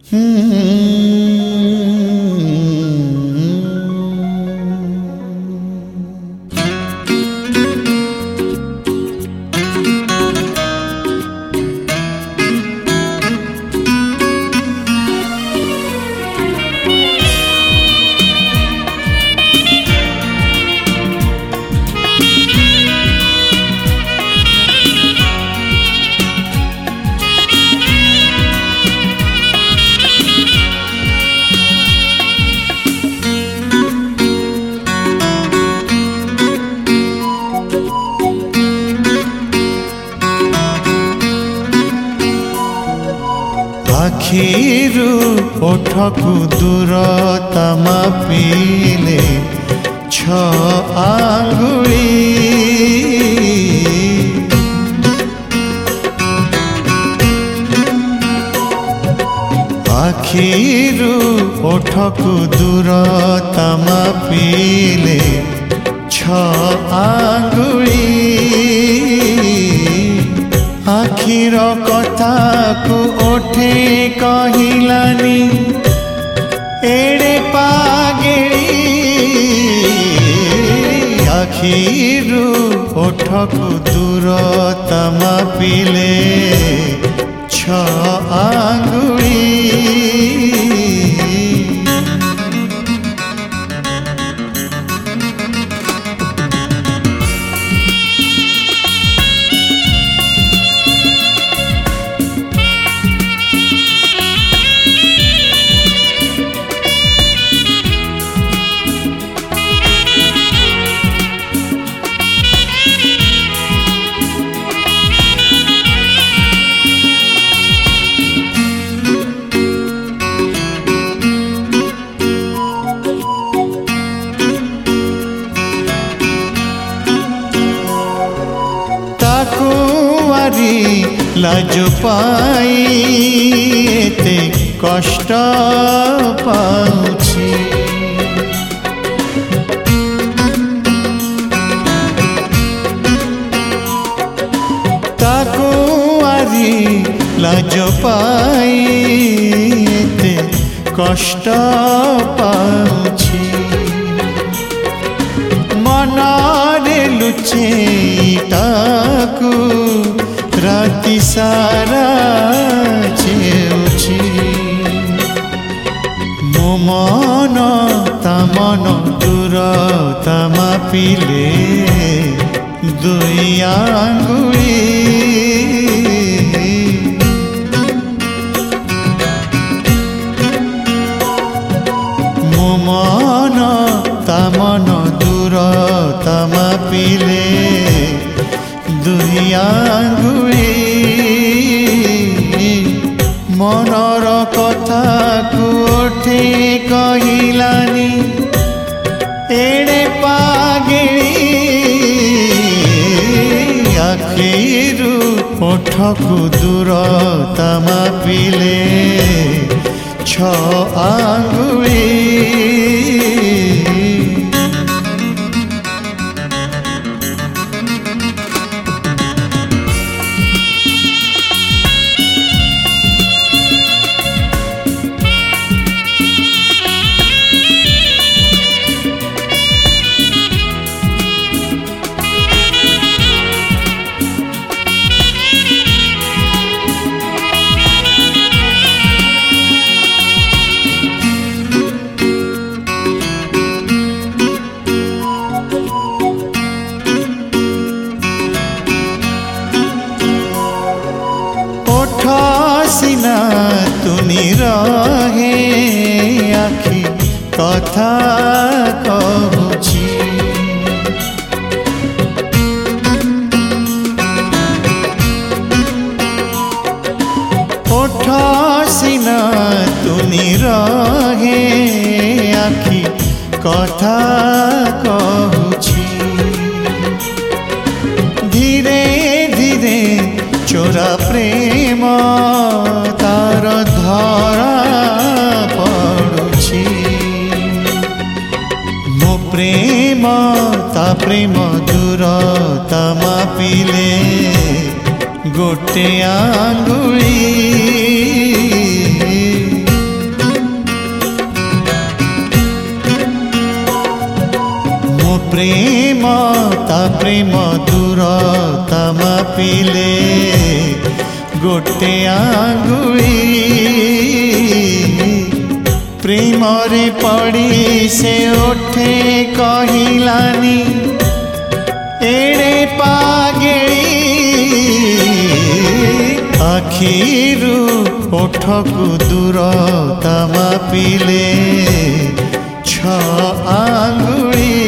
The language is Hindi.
आखिरु ओठकु दूरता मापिले 6 आंगुली आखिरु ओठकु दूरता मापिले 6 आंगुली आखिर कथा को ओठे कहिलानी एड़े पागेली आखिरु ओठकु दूरता मापिले 6 आंगुली लाज पाई एते कष्ट पाउछि ताको आरी लाज पाई एते कष्ट पाउछि मनारे लुचे ताकू राति सारा चेउछि मो मन ता मन दूरता मापिले 2 आंगुली मो मन ता मन दूरता मापिले 2 आंगुली मनर कथा को ओठे कहिलानी एड़े पागेली आखिरु ओठकु दूरता मापिले 6 आंगुली सिना तुनी रहे आखि कथा कहूछि ओठ सिना तुनी रहे आखि कथा कहूछि धीरे धीरे चोरा प्रेम तार धरा पड़ुछि मो प्रेम ता प्रेम दूरता मापिले गोटे आंगुली प्रेम दूरता मापिले गोटे आंगुली प्रेम रे पड़ी से उठे कहिलानी एड़े पागेली आखिरू ओठकु दूरता मापिले छ आंगुली